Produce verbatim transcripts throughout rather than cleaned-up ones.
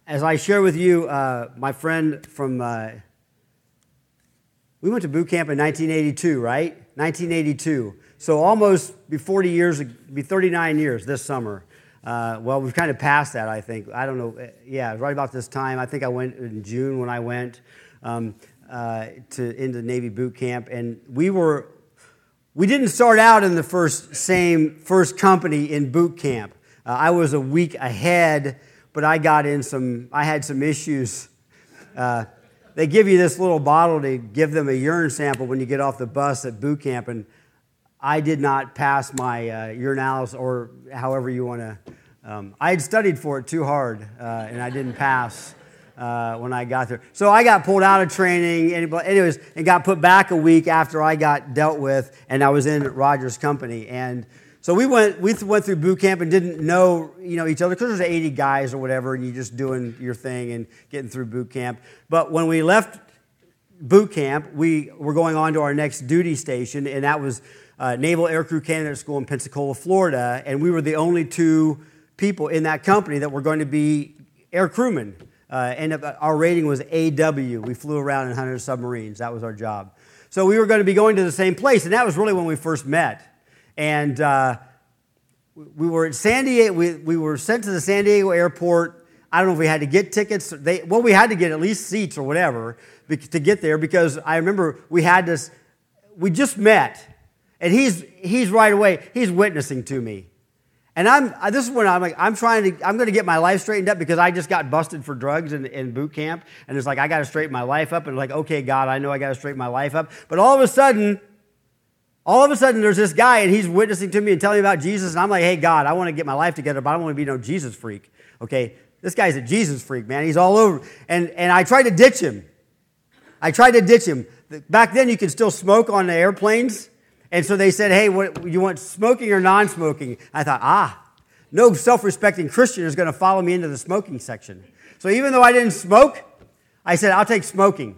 as I share with you, uh, my friend from, uh, we went to boot camp in nineteen eighty-two, right? nineteen eighty-two. So almost be forty years, be thirty-nine years this summer. Uh, well, we've kind of passed that, I think. I don't know. Yeah, right about this time. I think I went in June when I went um, uh, to into Navy boot camp, and we were we didn't start out in the first same first company in boot camp. Uh, I was a week ahead, but I got in some. I had some issues. Uh, they give you this little bottle to give them a urine sample when you get off the bus at boot camp, and I did not pass my uh, urinalysis, or however you want to. Um, I had studied for it too hard, uh, and I didn't pass uh, when I got there. So I got pulled out of training, and, anyways, and got put back a week after I got dealt with, and I was in Roger's company. And so we went we went through boot camp and didn't know you know each other because there's eighty guys or whatever, and you're just doing your thing and getting through boot camp. But when we left boot camp, we were going on to our next duty station, and that was Uh, Naval Aircrew Candidate School in Pensacola, Florida, and we were the only two people in that company that were going to be air crewmen. Uh, and our rating was A W. We flew around in one hundred submarines. That was our job. So we were going to be going to the same place, and that was really when we first met. And uh, we were at San Diego. We, we were sent to the San Diego airport. I don't know if we had to get tickets. They, well, we had to get at least seats or whatever to get there, because I remember we had this. We just met. And he's he's right away, he's witnessing to me. And I'm this is when I'm like, I'm trying to, I'm going to get my life straightened up, because I just got busted for drugs in, in boot camp. And it's like, I got to straighten my life up. And like, okay, God, I know I got to straighten my life up. But all of a sudden, all of a sudden, there's this guy, and he's witnessing to me and telling me about Jesus. And I'm like, hey, God, I want to get my life together, but I don't want to be no Jesus freak. Okay, this guy's a Jesus freak, man. He's all over. And, and I tried to ditch him. I tried to ditch him. Back then, you could still smoke on the airplanes. And so they said, hey, what, you want smoking or non-smoking? I thought, ah, no self-respecting Christian is going to follow me into the smoking section. So even though I didn't smoke, I said, I'll take smoking.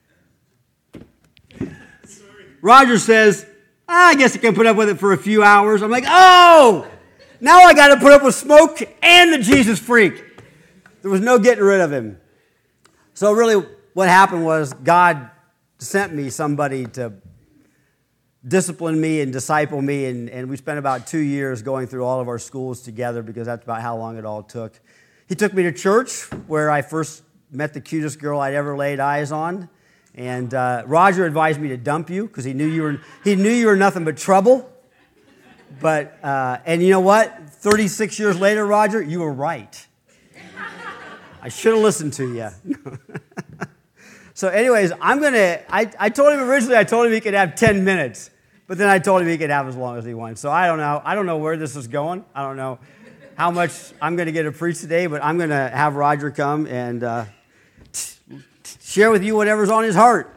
Sorry. Roger says, ah, I guess I can put up with it for a few hours. I'm like, oh, now I got to put up with smoke and the Jesus freak. There was no getting rid of him. So really what happened was God sent me somebody to discipline me and disciple me, and, and we spent about two years going through all of our schools together, because that's about how long it all took. He took me to church, where I first met the cutest girl I'd ever laid eyes on, and uh, Roger advised me to dump you, because he knew you were he knew you were nothing but trouble. But uh, and you know what? thirty-six years later, Roger, you were right. I should have listened to you. So anyways, I'm going to, I, I told him originally, I told him he could have ten minutes, but then I told him he could have as long as he wanted. So I don't know. I don't know where this is going. I don't know how much I'm going to get to preach today, but I'm going to have Roger come and uh, t- t- share with you whatever's on his heart.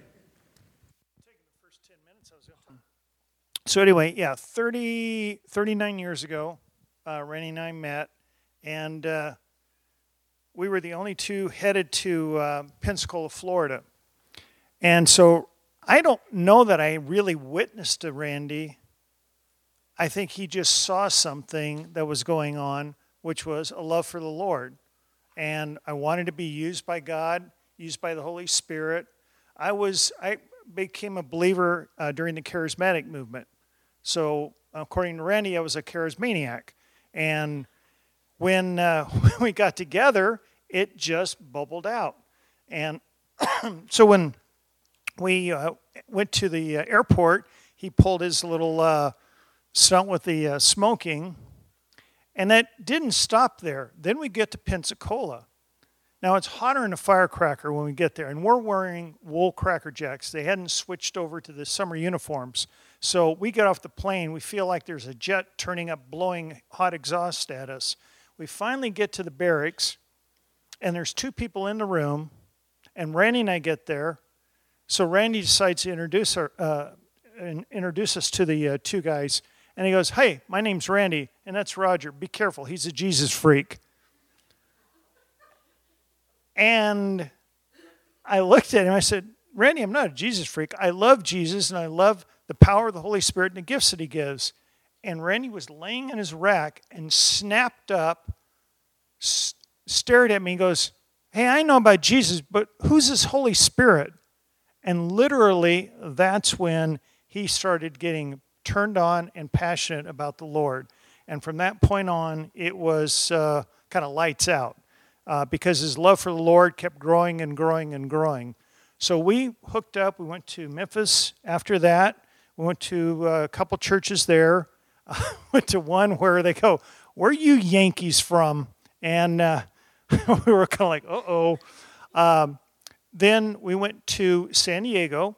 So anyway, yeah, thirty, thirty-nine years ago, uh, Randy and I met, and uh, we were the only two headed to uh, Pensacola, Florida. And so I don't know that I really witnessed to Randy. I think he just saw something that was going on, which was a love for the Lord. And I wanted to be used by God, used by the Holy Spirit. I was I became a believer uh, during the charismatic movement. So according to Randy, I was a charismaniac. And when uh, when we got together, it just bubbled out. And so when we uh, went to the uh, airport, he pulled his little uh, stunt with the uh, smoking, and that didn't stop there. Then we get to Pensacola. Now, it's hotter than a firecracker when we get there, and we're wearing wool Cracker Jacks. They hadn't switched over to the summer uniforms. So we get off the plane. We feel like there's a jet turning up, blowing hot exhaust at us. We finally get to the barracks, and there's two people in the room, and Randy and I get there. So Randy decides to introduce, our, uh, introduce us to the uh, two guys, and he goes, hey, my name's Randy, and that's Roger. Be careful, he's a Jesus freak. And I looked at him, I said, Randy, I'm not a Jesus freak. I love Jesus, and I love the power of the Holy Spirit and the gifts that he gives. And Randy was laying in his rack and snapped up, s- stared at me and goes, hey, I know about Jesus, but who's this Holy Spirit? And literally, that's when he started getting turned on and passionate about the Lord. And from that point on, it was uh, kind of lights out uh, because his love for the Lord kept growing and growing and growing. So we hooked up. We went to Memphis after that. We went to a couple churches there. Uh, went to one where they go, where are you Yankees from? And uh, we were kind of like, uh-oh. Um, then we went to San Diego.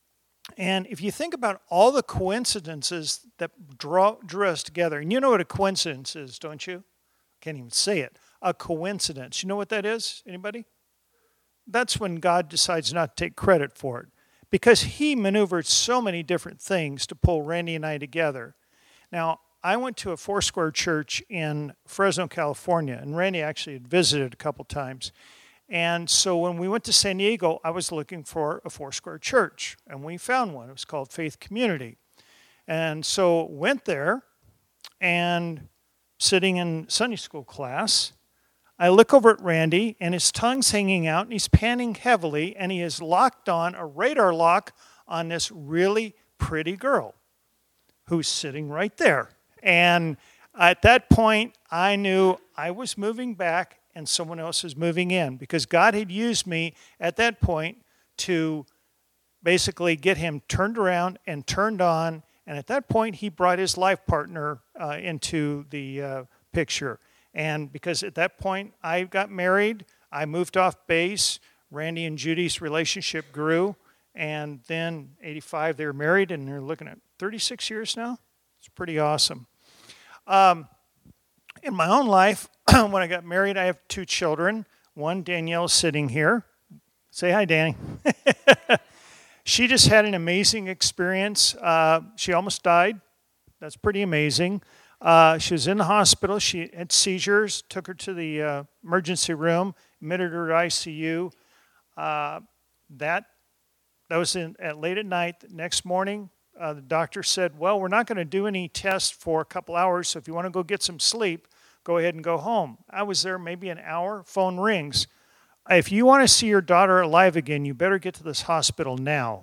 And if you think about all the coincidences that draw, drew us together, and you know what a coincidence is, don't you? Can't even say it. A coincidence. You know what that is? Anybody? That's when God decides not to take credit for it. Because he maneuvered so many different things to pull Randy and I together. Now, I went to a Foursquare church in Fresno, California, and Randy actually had visited a couple times. And so when we went to San Diego, I was looking for a Foursquare church, and we found one. It was called Faith Community. And so went there, and sitting in Sunday school class, I look over at Randy, and his tongue's hanging out, and he's panting heavily, and he is locked on a radar lock on this really pretty girl who's sitting right there. And at that point, I knew I was moving back and someone else was moving in, because God had used me at that point to basically get him turned around and turned on. And at that point, he brought his life partner uh, into the uh, picture. And because at that point, I got married, I moved off base, Randy and Judy's relationship grew, and then eighty-five, they were married, and they're looking at thirty-six years now. It's pretty awesome. Um, in my own life, when I got married, I have two children. One, Danielle, sitting here. Say hi, Danny. She just had an amazing experience. Uh, she almost died. That's pretty amazing. Uh, she was in the hospital. She had seizures. Took her to the uh, emergency room. Admitted her to I C U. Uh, that that was in, at late at night. The next morning, uh, the doctor said, "Well, we're not going to do any tests for a couple hours. So if you want to go get some sleep, go ahead and go home." I was there maybe an hour. Phone rings. "If you want to see your daughter alive again, you better get to this hospital now."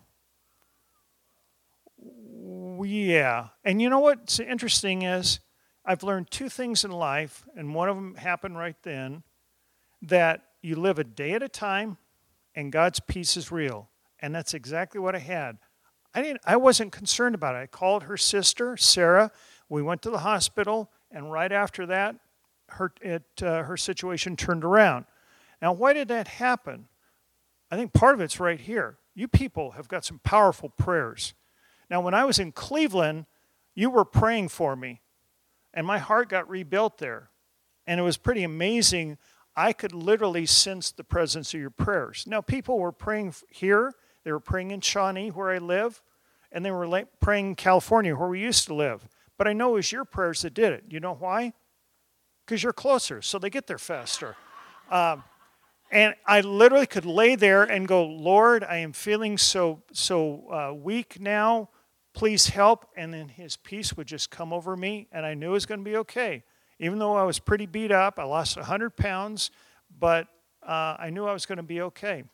Yeah. And you know what's interesting is I've learned two things in life, and one of them happened right then, that you live a day at a time and God's peace is real. And that's exactly what I had. I didn't I wasn't concerned about it. I called her sister, Sarah. We went to the hospital, and right after that, her it uh, her situation turned around. Now, why did that happen? I think part of it's right here. You people have got some powerful prayers. Now, when I was in Cleveland, you were praying for me, and my heart got rebuilt there. And it was pretty amazing. I could literally sense the presence of your prayers. Now, people were praying here. They were praying in Shawnee, where I live, and they were praying in California, where we used to live. But I know it was your prayers that did it. You know why? Because you're closer, so they get there faster. Um, and I literally could lay there and go, "Lord, I am feeling so so uh, weak now. Please help." And then his peace would just come over me, and I knew it was going to be okay. Even though I was pretty beat up, I lost one hundred pounds, but uh, I knew I was going to be okay.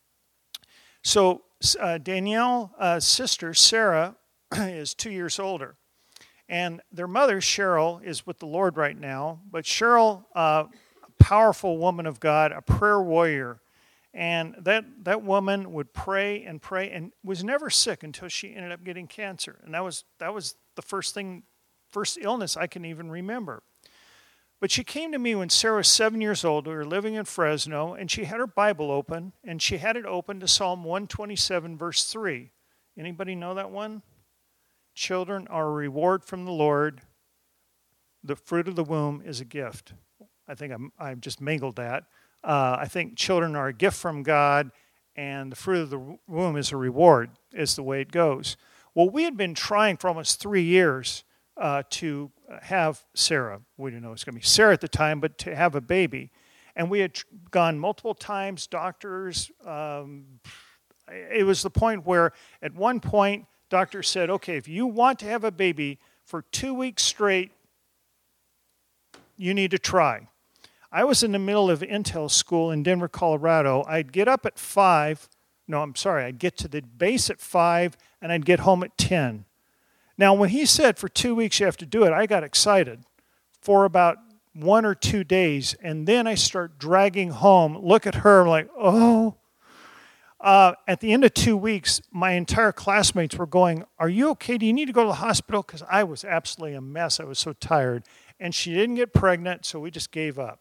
So uh, Danielle's uh, sister, Sarah, is two years older. And their mother, Cheryl, is with the Lord right now. But Cheryl, uh, a powerful woman of God, a prayer warrior. And that, that woman would pray and pray and was never sick until she ended up getting cancer. And that was that was the first thing, first illness I can even remember. But she came to me when Sarah was seven years old. We were living in Fresno, and she had her Bible open, and she had it open to Psalm one twenty-seven, verse three. Anybody know that one? "Children are a reward from the Lord. The fruit of the womb is a gift." I think I'm, I've just mangled that. Uh, I think children are a gift from God, and the fruit of the womb is a reward, is the way it goes. Well, we had been trying for almost three years uh, to have Sarah. We didn't know it was going to be Sarah at the time, but to have a baby. And we had gone multiple times, doctors. Um, it was the point where at one point, doctor said, "Okay, if you want to have a baby for two weeks straight, you need to try." I was in the middle of Intel school in Denver, Colorado. I'd get up at five. No, I'm sorry. I'd get to the base at five, and I'd get home at ten. Now, when he said for two weeks you have to do it, I got excited for about one or two days, and then I start dragging home. Look at her, I'm like, oh. Uh, at the end of two weeks, my entire classmates were going, are you okay? Do you need to go to the hospital? Because I was absolutely a mess. I was so tired. And she didn't get pregnant, so we just gave up.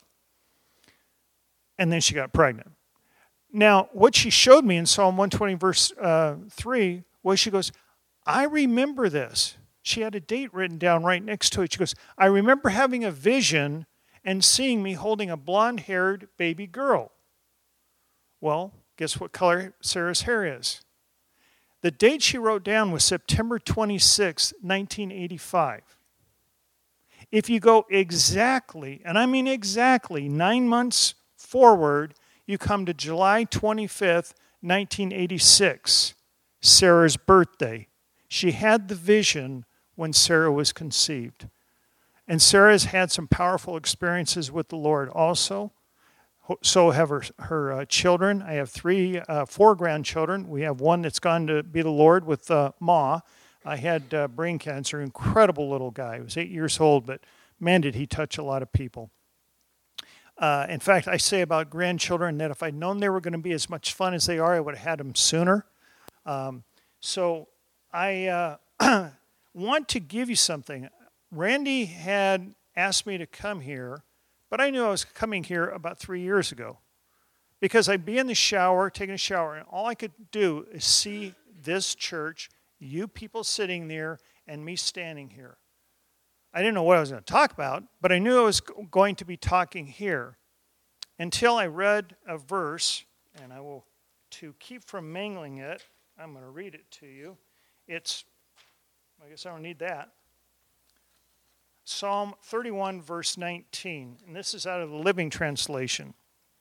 And then she got pregnant. Now, what she showed me in Psalm one twenty, verse uh, three, was she goes, I remember this. She had a date written down right next to it. She goes, I remember having a vision and seeing me holding a blonde-haired baby girl. Well, guess what color Sarah's hair is? The date she wrote down was September twenty-sixth, nineteen eighty-five. If you go exactly, and I mean exactly, nine months forward, you come to July twenty-fifth, nineteen eighty-six, Sarah's birthday. She had the vision when Sarah was conceived. And Sarah's had some powerful experiences with the Lord also. So have her, her uh, children. I have three, uh, four grandchildren. We have one that's gone to be the Lord with uh, Ma. I had uh, brain cancer, incredible little guy. He was eight years old, but man, did he touch a lot of people. Uh, in fact, I say about grandchildren that if I'd known they were going to be as much fun as they are, I would have had them sooner. Um, so I uh, want to give you something. Randy had asked me to come here, but I knew I was coming here about three years ago because I'd be in the shower, taking a shower, and all I could do is see this church, you people sitting there, and me standing here. I didn't know what I was going to talk about, but I knew I was going to be talking here until I read a verse, and I will, to keep from mangling it, I'm going to read it to you. It's, I guess I don't need that. Psalm thirty-one, verse nineteen, and this is out of the Living Translation.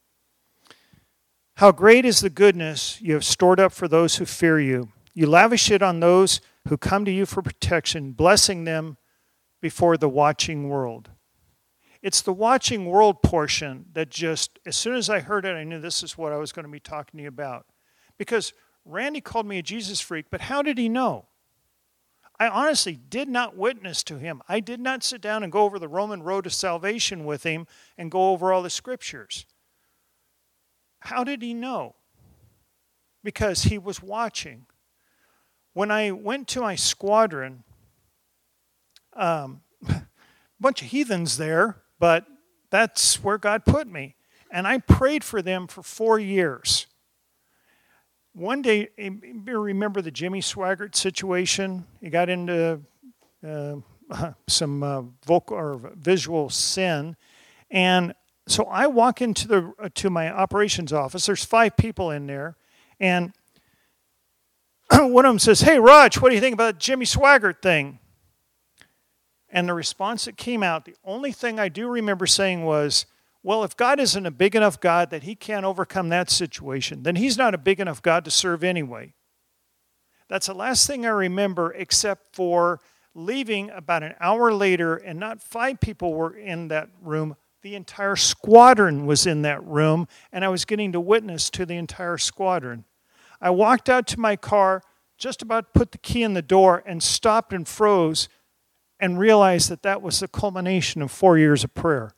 How great is the goodness you have stored up for those who fear you. You lavish it on those who come to you for protection, blessing them before the watching world. It's the watching world portion that just, as soon as I heard it, I knew this is what I was going to be talking to you about. Because Randy called me a Jesus freak, but how did he know? I honestly did not witness to him. I did not sit down and go over the Roman road to salvation with him and go over all the scriptures. How did he know? Because he was watching. When I went to my squadron, um, a bunch of heathens there, but that's where God put me. And I prayed for them for four years. One day, you remember the Jimmy Swaggart situation? He got into uh, some uh, vocal or visual sin, and so I walk into the uh, to my operations office. There's five people in there, and one of them says, "Hey, Raj, what do you think about the Jimmy Swaggart thing?" And the response that came out, the only thing I do remember saying was, well, if God isn't a big enough God that he can't overcome that situation, then he's not a big enough God to serve anyway. That's the last thing I remember, except for leaving about an hour later, and not five people were in that room. The entire squadron was in that room, and I was getting to witness to the entire squadron. I walked out to my car, just about put the key in the door, and stopped and froze and realized that that was the culmination of four years of prayer.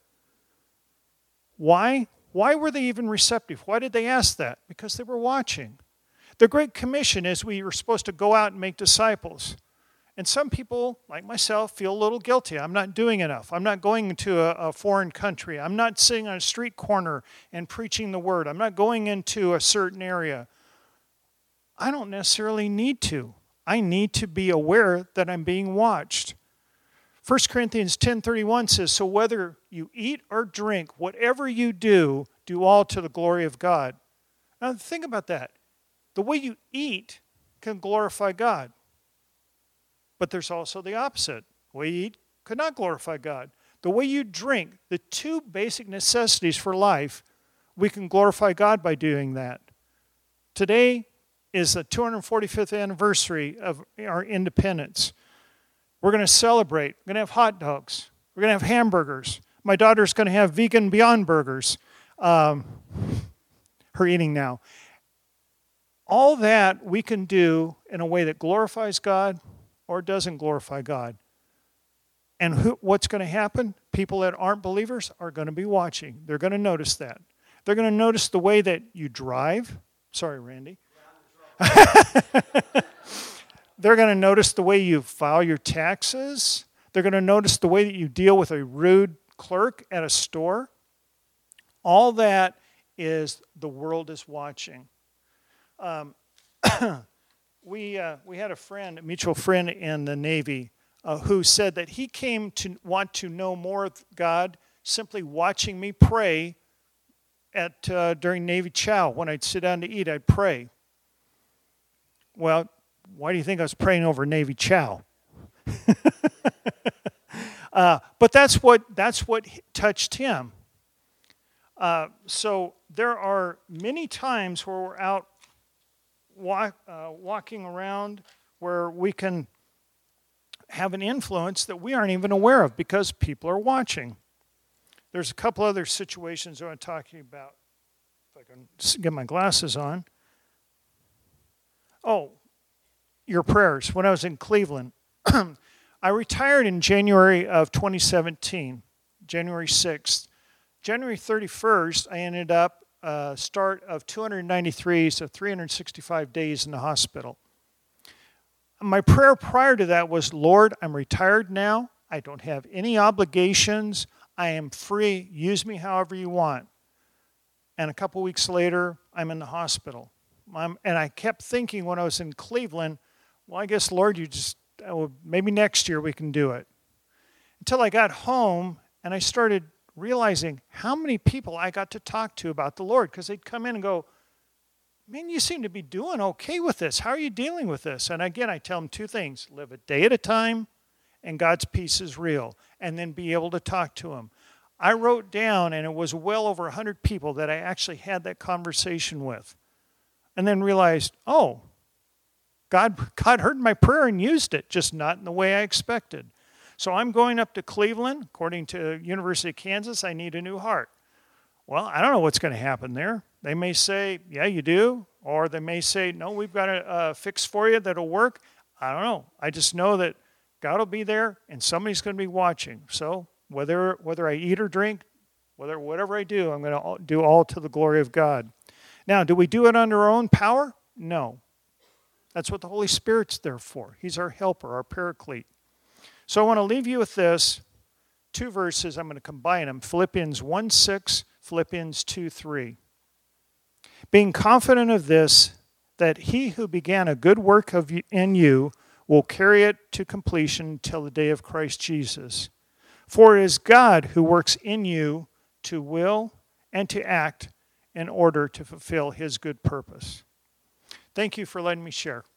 Why? Why were they even receptive? Why did they ask that? Because they were watching. The Great Commission is we were supposed to go out and make disciples. And some people, like myself, feel a little guilty. I'm not doing enough. I'm not going to a, a foreign country. I'm not sitting on a street corner and preaching the word. I'm not going into a certain area. I don't necessarily need to. I need to be aware that I'm being watched. First Corinthians ten thirty-one says, so whether you eat or drink, whatever you do, do all to the glory of God. Now think about that. The way you eat can glorify God. But there's also the opposite. The way you eat could not glorify God. The way you drink, the two basic necessities for life, we can glorify God by doing that. Today is the two hundred forty-fifth anniversary of our independence. We're going to celebrate. We're going to have hot dogs. We're going to have hamburgers. My daughter's going to have vegan Beyond Burgers. Um, her eating now. All that we can do in a way that glorifies God or doesn't glorify God. And who, what's going to happen? People that aren't believers are going to be watching. They're going to notice that. They're going to notice the way that you drive. Sorry, Randy. They're going to notice the way you file your taxes. They're going to notice the way that you deal with a rude clerk at a store. All that is the world is watching. Um, we uh, we had a friend, a mutual friend in the Navy, uh, who said that he came to want to know more of God simply watching me pray at uh, during Navy chow. When I'd sit down to eat, I'd pray. Well, why do you think I was praying over Navy chow? uh, but that's what that's what touched him. Uh, so there are many times where we're out walk, uh, walking around where we can have an influence that we aren't even aware of because people are watching. There's a couple other situations I want to talk to you about. If I can get my glasses on. Oh, your prayers. When I was in Cleveland, I retired in January of twenty seventeen, January sixth. January thirty-first, I ended up a start of two hundred ninety-three, so three hundred sixty-five days in the hospital. My prayer prior to that was, Lord, I'm retired now. I don't have any obligations. I am free. Use me however you want. And a couple weeks later, I'm in the hospital. I'm, and I kept thinking when I was in Cleveland, well, I guess, Lord, you just, oh, maybe next year we can do it. Until I got home and I started realizing how many people I got to talk to about the Lord, because they'd come in and go, man, you seem to be doing okay with this. How are you dealing with this? And again, I tell them two things. Live a day at a time, and God's peace is real. And then be able to talk to Him. I wrote down, and it was well over one hundred people that I actually had that conversation with. And then realized, oh, God, God heard my prayer and used it, just not in the way I expected. So I'm going up to Cleveland. According to University of Kansas, I need a new heart. Well, I don't know what's going to happen there. They may say, yeah, you do. Or they may say, no, we've got a, a fix for you that'll work. I don't know. I just know that God will be there and somebody's going to be watching. So whether whether I eat or drink, whether whatever I do, I'm going to do all to the glory of God. Now, do we do it under our own power? No. That's what the Holy Spirit's there for. He's our helper, our paraclete. So I want to leave you with this. Two verses, I'm going to combine them. Philippians one six, Philippians two three. Being confident of this, that he who began a good work of you, in you will carry it to completion until the day of Christ Jesus. For it is God who works in you to will and to act in order to fulfill his good purpose. Thank you for letting me share.